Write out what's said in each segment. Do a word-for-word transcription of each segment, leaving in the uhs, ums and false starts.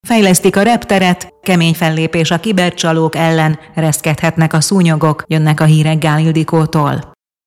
Fejlesztik a repteret, kemény fellépés a kibercsalók ellen, reszkethetnek a szúnyogok, jönnek a hírek Gál Ildikótól.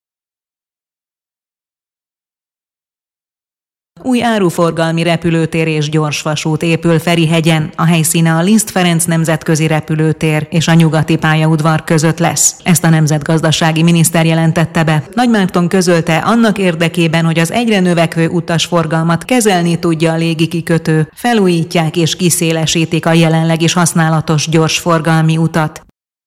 Új áruforgalmi repülőtér és gyorsvasút épül Ferihegyen, a helyszíne a Liszt Ferenc nemzetközi repülőtér és a nyugati pályaudvar között lesz. Ezt a nemzetgazdasági miniszter jelentette be. Nagy Márton közölte, annak érdekében, hogy az egyre növekvő utasforgalmat kezelni tudja a légikikötő, felújítják és kiszélesítik a jelenleg is használatos gyorsforgalmi utat.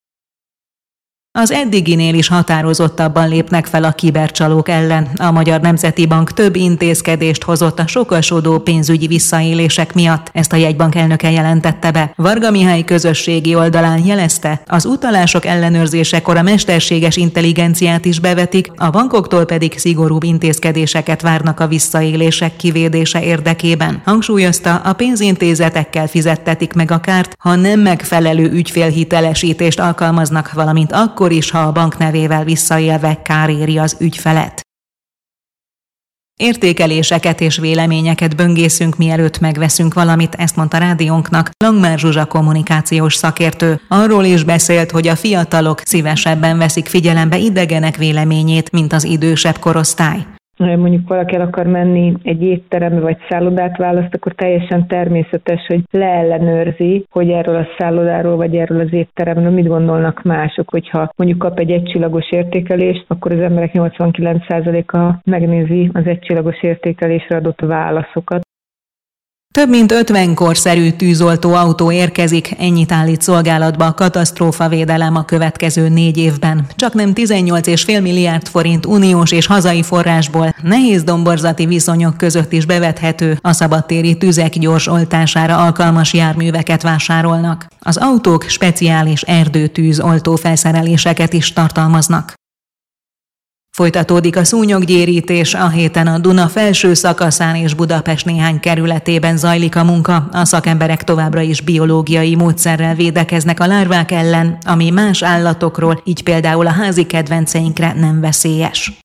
Az eddiginél is határozottabban lépnek fel a kibercsalók ellen. A Magyar Nemzeti Bank több intézkedést hozott a sokasodó pénzügyi visszaélések miatt. Ezt a jegybank elnöke jelentette be. Varga Mihály közösségi oldalán jelezte, az utalások ellenőrzésekor a mesterséges intelligenciát is bevetik, a bankoktól pedig szigorúbb intézkedéseket várnak a visszaélések kivédése érdekében. Hangsúlyozta, a pénzintézetekkel fizettetik meg a kárt, ha nem megfelelő ügyfélhitelesítést alkalmaznak, valamint akkor is, ha a bank nevével visszaélve kár éri az ügyfelet. Értékeléseket és véleményeket böngészünk, mielőtt megveszünk valamit, ezt mondta rádiónknak Langmár Zsuzsa kommunikációs szakértő. Arról is beszélt, hogy a fiatalok szívesebben veszik figyelembe idegenek véleményét, mint az idősebb korosztály. Mondjuk valaki el akar menni egy étterembe vagy szállodát választ, akkor teljesen természetes, hogy leellenőrzi, hogy erről a szállodáról vagy erről az étteremről mit gondolnak mások. Hogyha mondjuk kap egy egycsillagos értékelést, akkor az emberek nyolcvankilenc százaléka megnézi az egycsillagos értékelésre adott válaszokat. Több mint ötven korszerű tűzoltó autó érkezik, ennyit állít szolgálatba a katasztrófavédelem a következő négy évben. Csaknem tizennyolc egész öt milliárd forint uniós és hazai forrásból nehéz domborzati viszonyok között is bevethető, a szabadtéri tüzek gyors oltására alkalmas járműveket vásárolnak. Az autók speciális erdőtűz oltó felszereléseket is tartalmaznak. Folytatódik a szúnyoggyérítés, a héten a Duna felső szakaszán és Budapest néhány kerületében zajlik a munka. A szakemberek továbbra is biológiai módszerrel védekeznek a lárvák ellen, ami más állatokról, így például a házi kedvenceinkre nem veszélyes.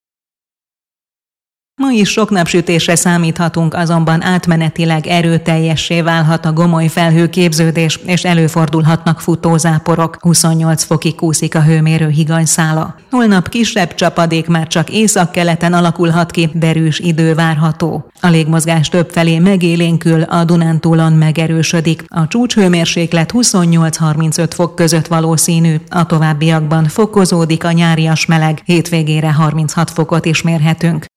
Ma is sok napsütésre számíthatunk, azonban átmenetileg erőteljessé válhat a gomoly felhőképződés, és előfordulhatnak futózáporok. huszonnyolc fokig kúszik a hőmérő higanyszála. Holnap kisebb csapadék már csak északkeleten alakulhat ki, derűs idő várható. A légmozgás többfelé megélénkül, a Dunántúlon megerősödik. A csúcshőmérséklet huszonnyolc-harmincöt fok között valószínű, a továbbiakban fokozódik a nyárias meleg, hétvégére harminchat fokot is mérhetünk.